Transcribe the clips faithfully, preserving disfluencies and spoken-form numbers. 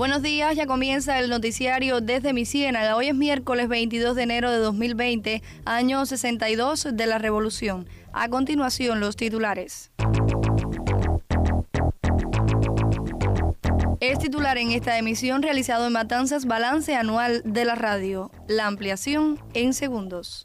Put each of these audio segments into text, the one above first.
Buenos días, ya comienza el noticiario desde mi Ciénaga. Hoy es miércoles veintidós de enero de dos mil veinte, año sesenta y dos de la Revolución. A continuación, los titulares. Es titular en esta emisión realizado en Matanzas, balance anual de la radio. La ampliación en segundos.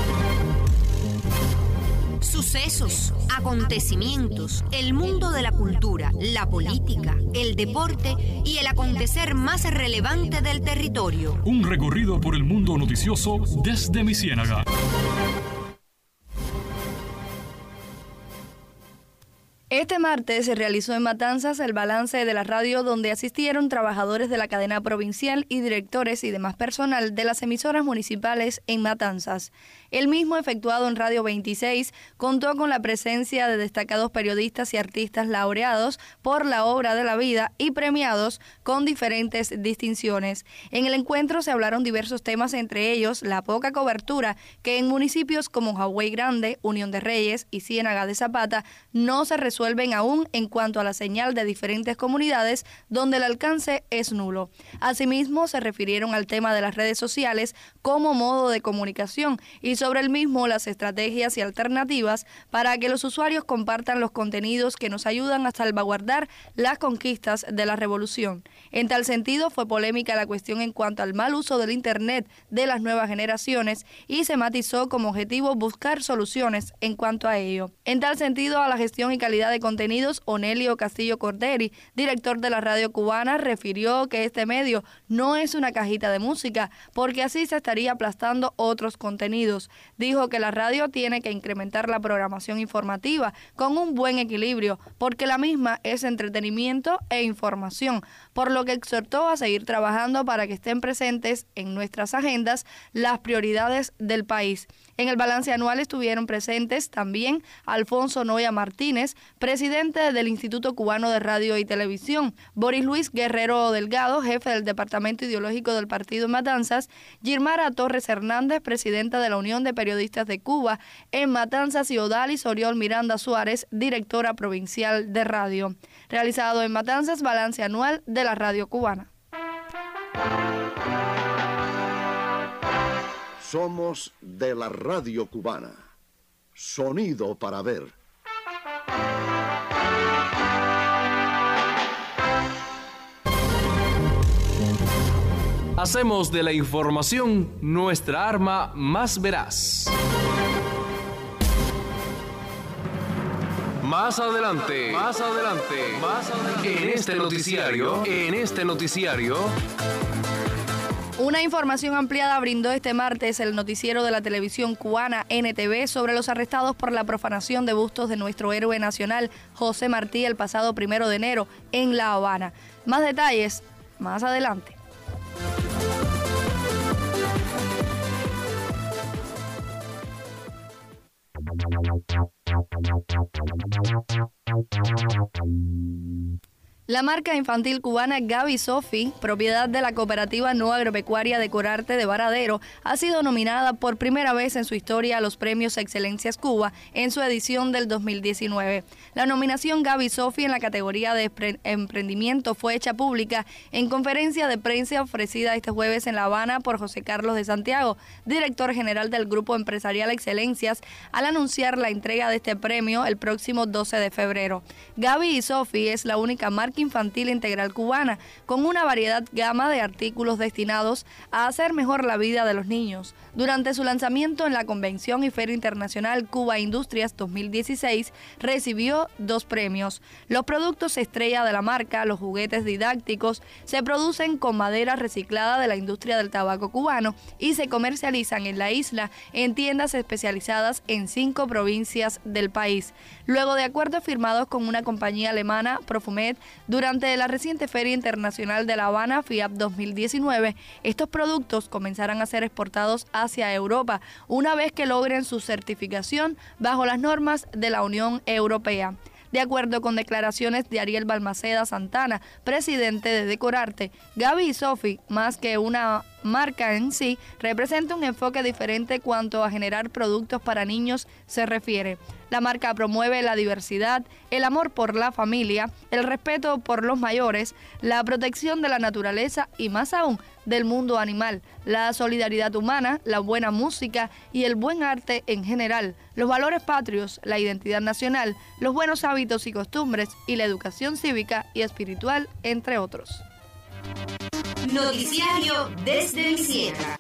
Sucesos, acontecimientos, el mundo de la cultura, la política, el deporte y el acontecer más relevante del territorio. Un recorrido por el mundo noticioso desde mi Ciénaga. Este martes se realizó en Matanzas el balance de la radio, donde asistieron trabajadores de la cadena provincial y directores y demás personal de las emisoras municipales en Matanzas. El mismo, efectuado en Radio veintiséis, contó con la presencia de destacados periodistas y artistas laureados por la obra de la vida y premiados con diferentes distinciones. En el encuentro se hablaron diversos temas, entre ellos la poca cobertura que en municipios como Jagüey Grande, Unión de Reyes y Ciénaga de Zapata no se resuelve resuelven aún en cuanto a la señal de diferentes comunidades donde el alcance es nulo. Asimismo, se refirieron al tema de las redes sociales como modo de comunicación y sobre el mismo las estrategias y alternativas para que los usuarios compartan los contenidos que nos ayudan a salvaguardar las conquistas de la revolución. En tal sentido, fue polémica la cuestión en cuanto al mal uso del Internet de las nuevas generaciones y se matizó como objetivo buscar soluciones en cuanto a ello. En tal sentido, a la gestión y calidad de contenidos, Onelio Castillo Corderi, director de la radio cubana, refirió que este medio no es una cajita de música, porque así se estaría aplastando otros contenidos. Dijo que la radio tiene que incrementar la programación informativa con un buen equilibrio, porque la misma es entretenimiento e información, por lo que exhortó a seguir trabajando para que estén presentes en nuestras agendas las prioridades del país. En el balance anual estuvieron presentes también Alfonso Noya Martínez, presidente del Instituto Cubano de Radio y Televisión, Boris Luis Guerrero Delgado, jefe del Departamento Ideológico del Partido Matanzas, Girmara Torres Hernández, presidenta de la Unión de Periodistas de Cuba en Matanzas, y Odalis Oriol Miranda Suárez, directora provincial de radio. Realizado en Matanzas, balance anual de la radio cubana. Somos de la radio cubana. Sonido para ver. Hacemos de la información nuestra arma más veraz. Más adelante, más adelante, más adelante, en este noticiario, en este noticiario. Una información ampliada brindó este martes el noticiero de la televisión cubana N T V sobre los arrestados por la profanación de bustos de nuestro héroe nacional José Martí el pasado primero de enero en La Habana. Más detalles más adelante. La marca infantil cubana Gaby Sofi, propiedad de la cooperativa no agropecuaria de Corarte de Varadero, ha sido nominada por primera vez en su historia a los premios Excelencias Cuba en su edición del dos mil diecinueve. La nominación Gaby Sofi en la categoría de emprendimiento fue hecha pública en conferencia de prensa ofrecida este jueves en La Habana por José Carlos de Santiago, director general del Grupo Empresarial Excelencias, al anunciar la entrega de este premio el próximo doce de febrero. Gaby y Sofi es la única marca infantil integral cubana, con una variedad gama de artículos destinados a hacer mejor la vida de los niños. Durante su lanzamiento en la Convención y Feria Internacional Cuba Industrias dos mil dieciséis, recibió dos premios. Los productos estrella de la marca, los juguetes didácticos, se producen con madera reciclada de la industria del tabaco cubano y se comercializan en la isla en tiendas especializadas en cinco provincias del país. Luego de acuerdos firmados con una compañía alemana, Profumet, durante la reciente Feria Internacional de La Habana, FIAP dos mil diecinueve, estos productos comenzarán a ser exportados hacia Europa, una vez que logren su certificación bajo las normas de la Unión Europea. De acuerdo con declaraciones de Ariel Balmaceda Santana, presidente de Decorarte, Gaby y Sofi, más que una marca en sí representa un enfoque diferente cuanto a generar productos para niños se refiere. La marca promueve la diversidad, el amor por la familia, el respeto por los mayores, la protección de la naturaleza y más aún del mundo animal, la solidaridad humana, la buena música y el buen arte en general, los valores patrios, la identidad nacional, los buenos hábitos y costumbres y la educación cívica y espiritual, entre otros. Noticiario desde mi sierra.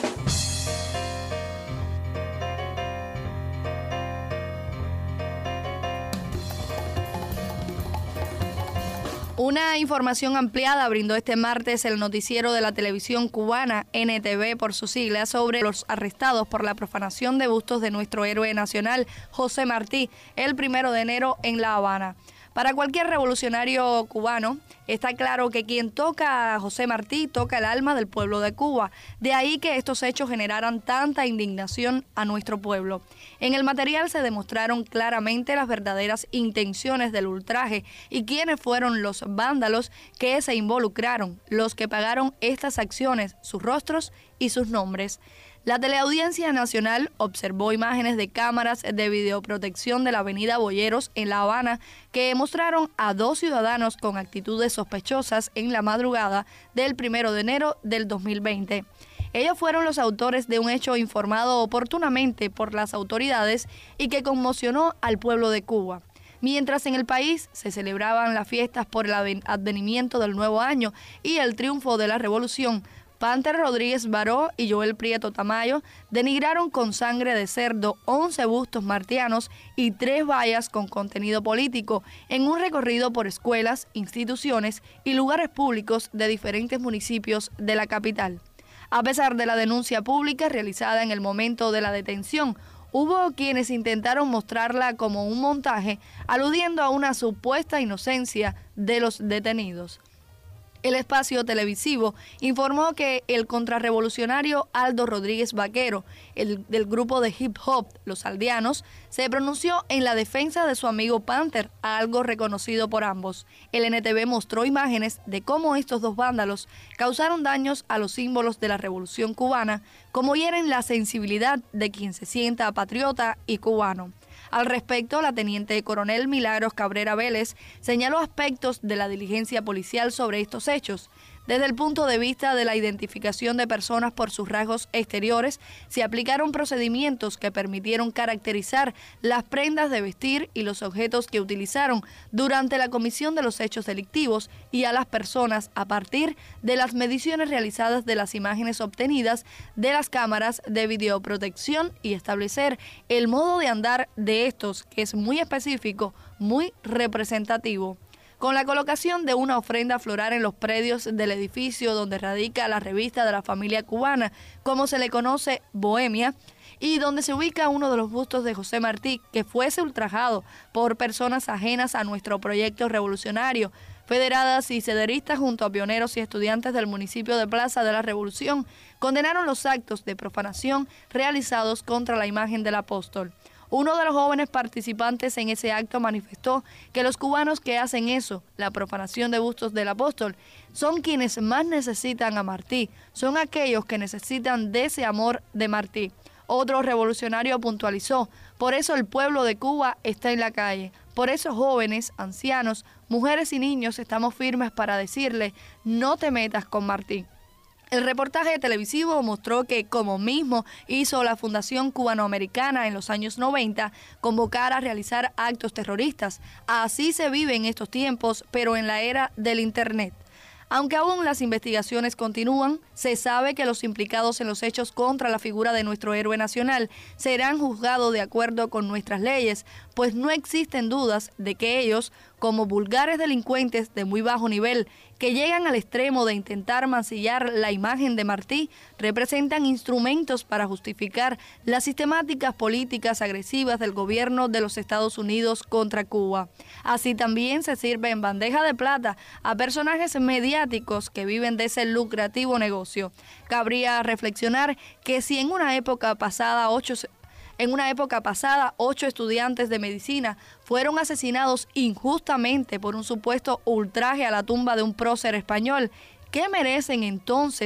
Una información ampliada brindó este martes el noticiero de la televisión cubana N T V por sus siglas sobre los arrestados por la profanación de bustos de nuestro héroe nacional José Martí el primero de enero en La Habana. Para cualquier revolucionario cubano, está claro que quien toca a José Martí toca el alma del pueblo de Cuba. De ahí que estos hechos generaran tanta indignación a nuestro pueblo. En el material se demostraron claramente las verdaderas intenciones del ultraje y quiénes fueron los vándalos que se involucraron, los que pagaron estas acciones, sus rostros y sus nombres. La Teleaudiencia Nacional observó imágenes de cámaras de videoprotección de la avenida Boyeros en La Habana que mostraron a dos ciudadanos con actitudes sospechosas en la madrugada del primero de enero del dos mil veinte. Ellos fueron los autores de un hecho informado oportunamente por las autoridades y que conmocionó al pueblo de Cuba. Mientras en el país se celebraban las fiestas por el advenimiento del nuevo año y el triunfo de la revolución, Pánter Rodríguez Baró y Joel Prieto Tamayo denigraron con sangre de cerdo once bustos martianos y tres vallas con contenido político en un recorrido por escuelas, instituciones y lugares públicos de diferentes municipios de la capital. A pesar de la denuncia pública realizada en el momento de la detención, hubo quienes intentaron mostrarla como un montaje, aludiendo a una supuesta inocencia de los detenidos. El espacio televisivo informó que el contrarrevolucionario Aldo Rodríguez Vaquero, el del grupo de hip hop Los Aldeanos, se pronunció en la defensa de su amigo Pánter, algo reconocido por ambos. El N T V mostró imágenes de cómo estos dos vándalos causaron daños a los símbolos de la Revolución cubana, como hieren la sensibilidad de quien se sienta patriota y cubano. Al respecto, la teniente coronel Milagros Cabrera Vélez señaló aspectos de la diligencia policial sobre estos hechos. Desde el punto de vista de la identificación de personas por sus rasgos exteriores, se aplicaron procedimientos que permitieron caracterizar las prendas de vestir y los objetos que utilizaron durante la comisión de los hechos delictivos y a las personas a partir de las mediciones realizadas de las imágenes obtenidas de las cámaras de videoprotección y establecer el modo de andar de estos, que es muy específico, muy representativo. Con la colocación de una ofrenda floral en los predios del edificio donde radica la revista de la familia cubana, como se le conoce, Bohemia, y donde se ubica uno de los bustos de José Martí, que fuese ultrajado por personas ajenas a nuestro proyecto revolucionario, federadas y sederistas junto a pioneros y estudiantes del municipio de Plaza de la Revolución, condenaron los actos de profanación realizados contra la imagen del apóstol. Uno de los jóvenes participantes en ese acto manifestó que los cubanos que hacen eso, la profanación de bustos del apóstol, son quienes más necesitan a Martí, son aquellos que necesitan de ese amor de Martí. Otro revolucionario puntualizó, por eso el pueblo de Cuba está en la calle, por eso jóvenes, ancianos, mujeres y niños estamos firmes para decirle, no te metas con Martí. El reportaje televisivo mostró que, como mismo hizo la Fundación Cubanoamericana en los años noventa, convocar a realizar actos terroristas. Así se vive en estos tiempos, pero en la era del Internet. Aunque aún las investigaciones continúan, se sabe que los implicados en los hechos contra la figura de nuestro héroe nacional serán juzgados de acuerdo con nuestras leyes, pues no existen dudas de que ellos, como vulgares delincuentes de muy bajo nivel, que llegan al extremo de intentar mancillar la imagen de Martí, representan instrumentos para justificar las sistemáticas políticas agresivas del gobierno de los Estados Unidos contra Cuba. Así también se sirve en bandeja de plata a personajes mediáticos que viven de ese lucrativo negocio. Cabría reflexionar que si en una época pasada ocho En una época pasada, ocho estudiantes de medicina fueron asesinados injustamente por un supuesto ultraje a la tumba de un prócer español. ¿Qué merecen entonces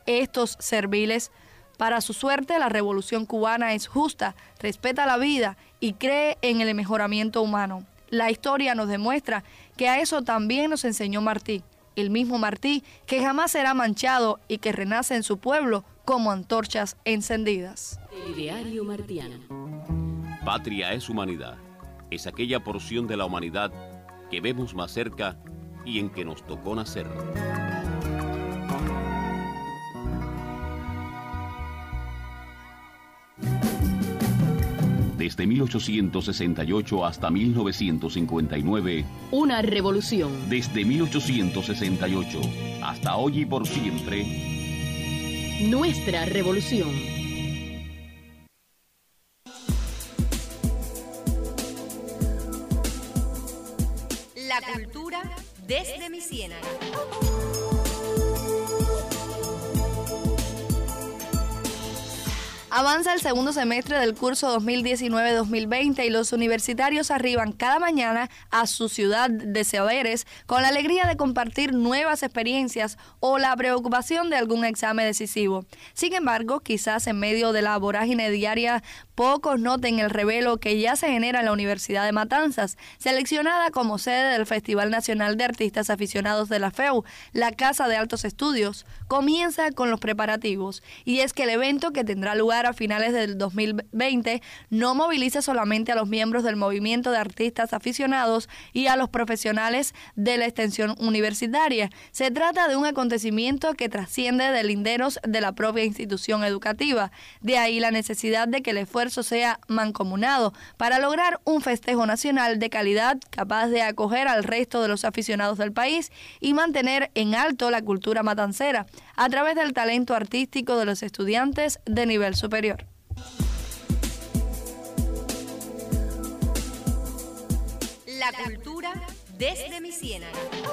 estos serviles. Para su suerte, la revolución cubana es justa, respeta la vida y cree en el mejoramiento humano. La historia nos demuestra que a eso también nos enseñó Martí, el mismo Martí que jamás será manchado y que renace en su pueblo como antorchas encendidas. El diario martiano. Patria es humanidad, es aquella porción de la humanidad que vemos más cerca y en que nos tocó nacer. Desde mil ochocientos sesenta y ocho hasta mil novecientos cincuenta y nueve. Una revolución. Desde mil ochocientos sesenta y ocho hasta hoy y por siempre. Nuestra revolución. La cultura desde mi ciénaga. Avanza el segundo semestre del curso dos mil diecinueve dos mil veinte y los universitarios arriban cada mañana a su ciudad de saberes con la alegría de compartir nuevas experiencias o la preocupación de algún examen decisivo. Sin embargo, quizás en medio de la vorágine diaria, pocos noten el revuelo que ya se genera en la Universidad de Matanzas, seleccionada como sede del Festival Nacional de Artistas Aficionados de la F E U. La Casa de Altos Estudios comienza con los preparativos, y es que el evento, que tendrá lugar a finales del dos mil veinte, no moviliza solamente a los miembros del movimiento de artistas aficionados y a los profesionales de la extensión universitaria. Se trata de un acontecimiento que trasciende de linderos de la propia institución educativa. De ahí la necesidad de que el esfuerzo sea mancomunado para lograr un festejo nacional de calidad capaz de acoger al resto de los aficionados del país y mantener en alto la cultura matancera a través del talento artístico de los estudiantes de nivel superior. La cultura desde mi ciénaga.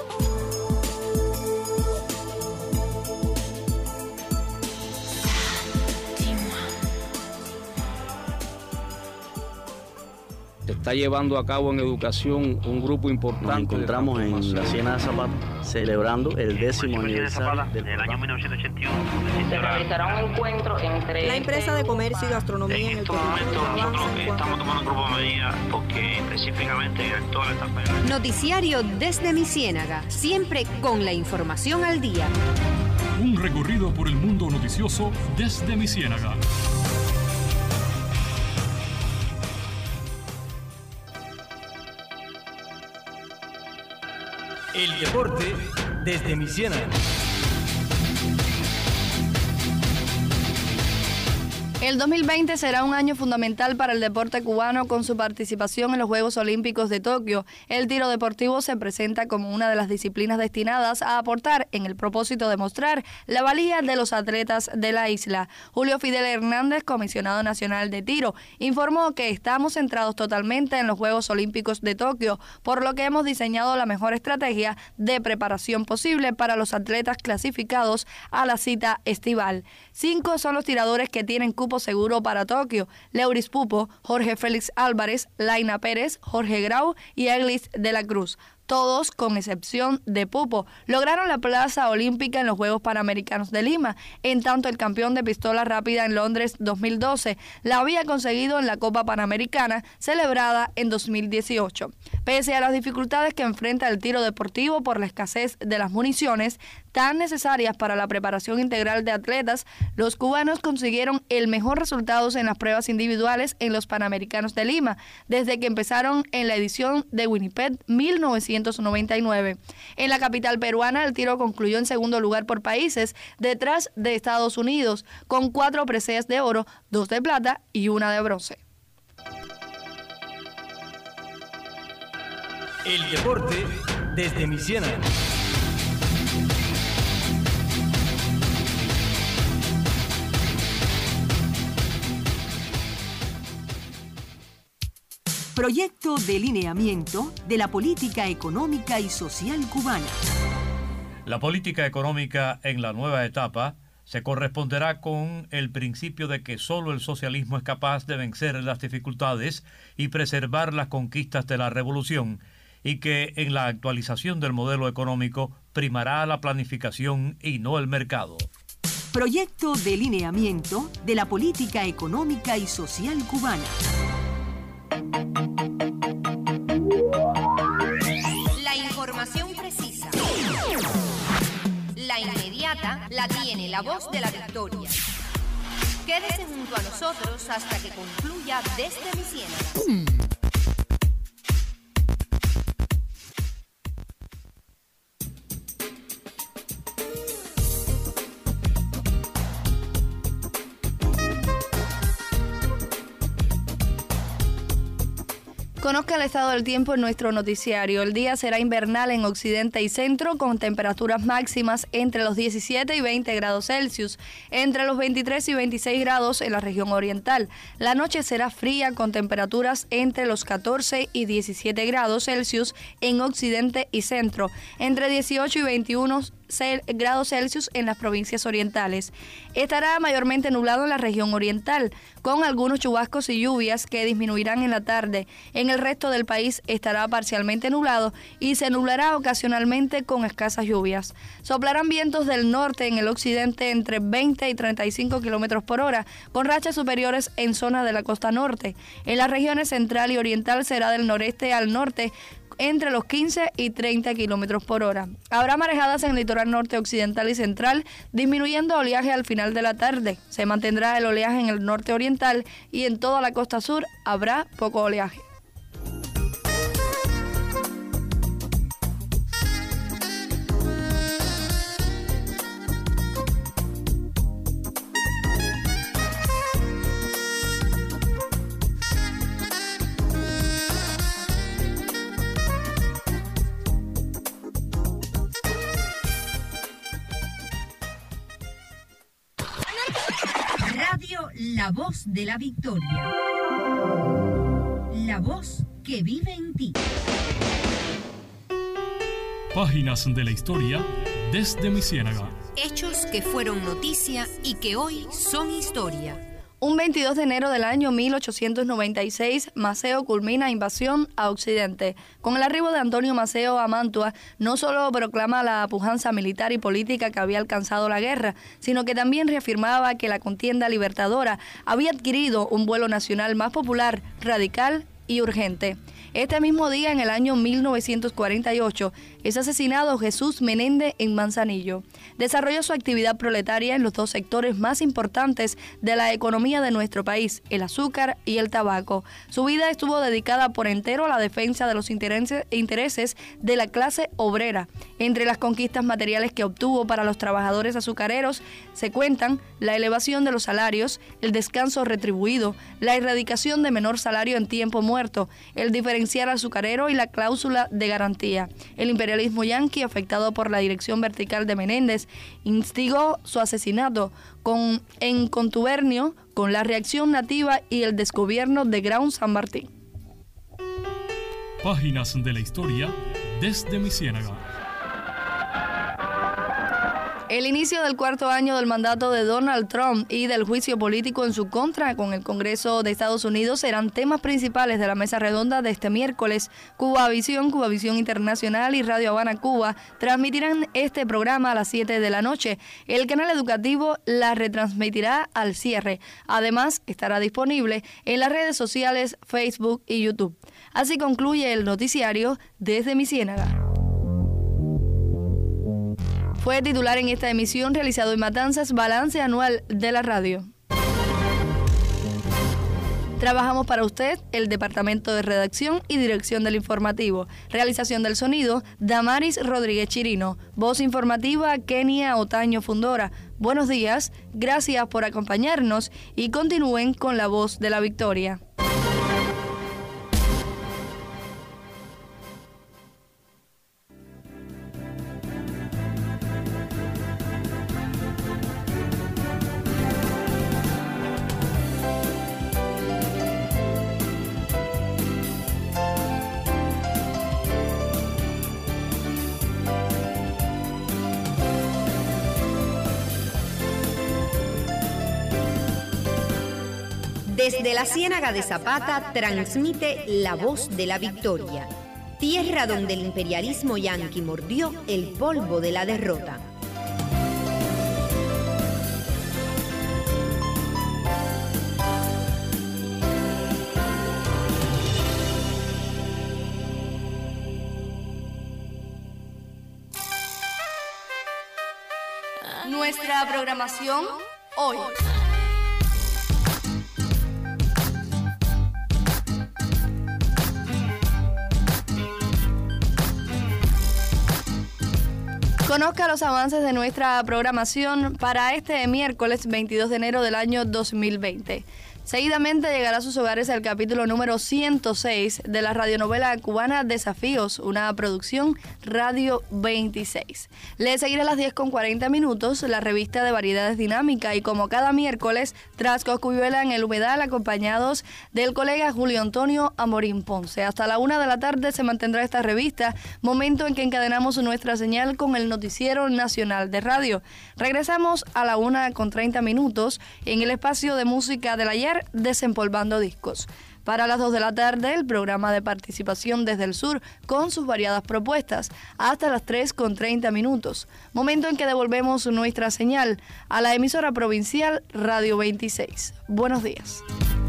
Se está llevando a cabo en educación un grupo importante. Nos encontramos en la Ciénaga Zapata celebrando el décimo aniversario del año mil novecientos ochenta y uno. Se realizará un encuentro entre la empresa de comercio y gastronomía en, en estos momentos nosotros estamos tomando un grupo de medidas porque específicamente en toda la etapa. Noticiario desde mi ciénaga, siempre con la información al día. Un recorrido por el mundo noticioso desde mi ciénaga. El deporte desde mi ciénaga. El dos mil veinte será un año fundamental para el deporte cubano con su participación en los Juegos Olímpicos de Tokio. El tiro deportivo se presenta como una de las disciplinas destinadas a aportar en el propósito de mostrar la valía de los atletas de la isla. Julio Fidel Hernández, comisionado nacional de tiro, informó que estamos centrados totalmente en los Juegos Olímpicos de Tokio, por lo que hemos diseñado la mejor estrategia de preparación posible para los atletas clasificados a la cita estival. Cinco son los tiradores que tienen cupo seguro para Tokio: Leuris Pupo, Jorge Félix Álvarez, Laina Pérez, Jorge Grau y Eglis de la Cruz. Todos, con excepción de Pupo, lograron la plaza olímpica en los Juegos Panamericanos de Lima. En tanto, el campeón de pistola rápida en Londres dos mil doce la había conseguido en la Copa Panamericana celebrada en dos mil dieciocho. Pese a las dificultades que enfrenta el tiro deportivo por la escasez de las municiones tan necesarias para la preparación integral de atletas, los cubanos consiguieron el mejor resultado en las pruebas individuales en los Panamericanos de Lima, desde que empezaron en la edición de Winnipeg mil novecientos noventa y nueve. En la capital peruana, el tiro concluyó en segundo lugar por países, detrás de Estados Unidos, con cuatro preseas de oro, dos de plata y una de bronce. El deporte desde mi ciénaga. Proyecto de lineamiento de la política económica y social cubana. La política económica en la nueva etapa se corresponderá con el principio de que solo el socialismo es capaz de vencer las dificultades y preservar las conquistas de la revolución, y que en la actualización del modelo económico primará la planificación y no el mercado. Proyecto de lineamiento de la política económica y social cubana. La información precisa, la inmediata, la tiene la voz de la victoria. Quédese junto a nosotros hasta que concluya Desde mi Ciénaga. Conozca el estado del tiempo en nuestro noticiario. El día será invernal en occidente y centro, con temperaturas máximas entre los diecisiete y veinte grados Celsius, entre los veintitrés y veintiséis grados en la región oriental. La noche será fría, con temperaturas entre los catorce y diecisiete grados Celsius en occidente y centro, entre dieciocho y veintiuno grados Celsius en las provincias orientales. Estará mayormente nublado en la región oriental, con algunos chubascos y lluvias que disminuirán en la tarde. En el resto del país estará parcialmente nublado y se nublará ocasionalmente con escasas lluvias. Soplarán vientos del norte en el occidente entre veinte y treinta y cinco kilómetros por hora, con rachas superiores en zonas de la costa norte. En las regiones central y oriental será del noreste al norte, entre los quince y treinta kilómetros por hora. Habrá marejadas en el litoral norte, occidental y central, disminuyendo oleaje al final de la tarde. Se mantendrá el oleaje en el norte oriental y en toda la costa sur habrá poco oleaje. La voz de la victoria. La voz que vive en ti. Páginas de la historia desde mi ciénaga. Hechos que fueron noticia y que hoy son historia. Un veintidós de enero del año mil ochocientos noventa y seis, Maceo culmina invasión a Occidente. Con el arribo de Antonio Maceo a Mantua, no solo proclama la pujanza militar y política que había alcanzado la guerra, sino que también reafirmaba que la contienda libertadora había adquirido un vuelo nacional más popular, radical y urgente. Este mismo día, en el año mil novecientos cuarenta y ocho, es asesinado Jesús Menéndez en Manzanillo. Desarrolló su actividad proletaria en los dos sectores más importantes de la economía de nuestro país, el azúcar y el tabaco. Su vida estuvo dedicada por entero a la defensa de los intereses de la clase obrera. Entre las conquistas materiales que obtuvo para los trabajadores azucareros se cuentan la elevación de los salarios, el descanso retribuido, la erradicación de menor salario en tiempo muerto, el diferencial azucarero y la cláusula de garantía. El imperialismo yanqui, afectado por la dirección vertical de Menéndez, instigó su asesinato con, en contubernio con la reacción nativa y el desgobierno de Grau San Martín. Páginas de la historia desde mi ciénaga. El inicio del cuarto año del mandato de Donald Trump y del juicio político en su contra con el Congreso de Estados Unidos serán temas principales de la mesa redonda de este miércoles. Cubavisión, Cubavisión Internacional y Radio Habana Cuba transmitirán este programa a las siete de la noche. El canal educativo la retransmitirá al cierre. Además, estará disponible en las redes sociales Facebook y YouTube. Así concluye el noticiario desde mi ciénaga. Fue titular en esta emisión realizado en Matanzas, balance anual de la radio. Trabajamos para usted el Departamento de Redacción y Dirección del Informativo. Realización del sonido, Damaris Rodríguez Chirino. Voz informativa, Kenia Otaño Fundora. Buenos días, gracias por acompañarnos y continúen con la voz de la victoria. Desde la Ciénaga de Zapata transmite la voz de la victoria, tierra donde el imperialismo yanqui mordió el polvo de la derrota. Nuestra programación hoy. Conozca los avances de nuestra programación para este miércoles veintidós de enero del año dos mil veinte. Seguidamente llegará a sus hogares el capítulo número ciento seis de la radionovela cubana Desafíos, una producción Radio veintiséis. Le seguirá a las diez con cuarenta minutos la revista de variedades dinámica y como cada miércoles, tras Coscuyuela en el Humedal, acompañados del colega Julio Antonio Amorín Ponce. Hasta la una de la tarde se mantendrá esta revista, momento en que encadenamos nuestra señal con el Noticiero Nacional de Radio. Regresamos a la una con treinta minutos en el espacio de música del ayer, Desempolvando Discos. Para las dos de la tarde, el programa de participación desde el sur con sus variadas propuestas, hasta las tres con treinta minutos, momento en que devolvemos nuestra señal a la emisora provincial Radio veintiséis. Buenos días.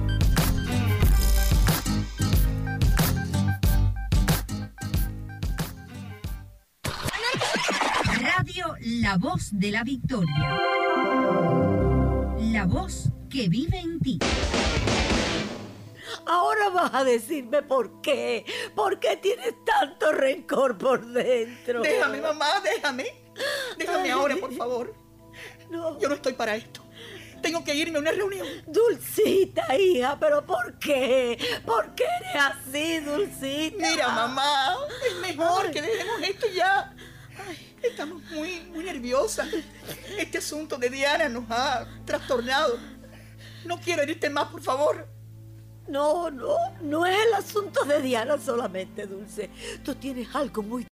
Radio La Voz de la Victoria. La voz que vive en ti. Ahora vas a decirme por qué. ¿Por qué tienes tanto rencor por dentro? Déjame, mamá, déjame. Déjame Ay. ahora, por favor. No. Yo no estoy para esto. Tengo que irme a una reunión. Dulcita, hija, ¿pero por qué? ¿Por qué eres así, Dulcita? Mira, mamá, es mejor Ay. que dejemos esto ya. Ay, estamos muy, muy nerviosas. Este asunto de Diana nos ha trastornado. No quiero herirte más, por favor. No, no, no es el asunto de Diana solamente, Dulce. Tú tienes algo muy